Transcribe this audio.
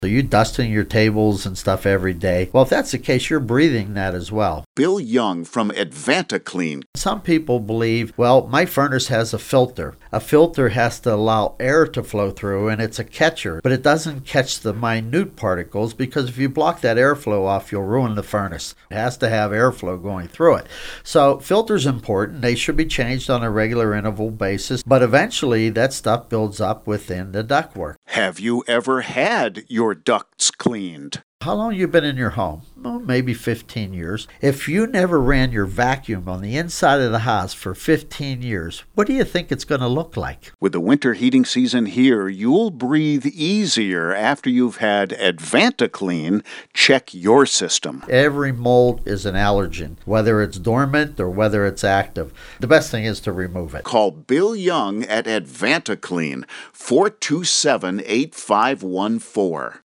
So you dusting your tables and stuff every day. Well, if that's the case, you're breathing that as well. Bill Young from AdvantaClean. Some people believe, well, my furnace has a filter. A filter has to allow air to flow through, and it's a catcher, but it doesn't catch the minute particles, because if you block that airflow off, you'll ruin the furnace. It has to have airflow going through it. So filters important. They should be changed on a regular interval basis, but eventually that stuff builds up within the ductwork. Have you ever had your ducts cleaned? How long you been in your home? Well, maybe 15 years. If you never ran your vacuum on the inside of the house for 15 years, what do you think it's going to look like? With the winter heating season here, you'll breathe easier after you've had AdvantaClean check your system. Every mold is an allergen, whether it's dormant or whether it's active. The best thing is to remove it. Call Bill Young at AdvantaClean, 427-8514.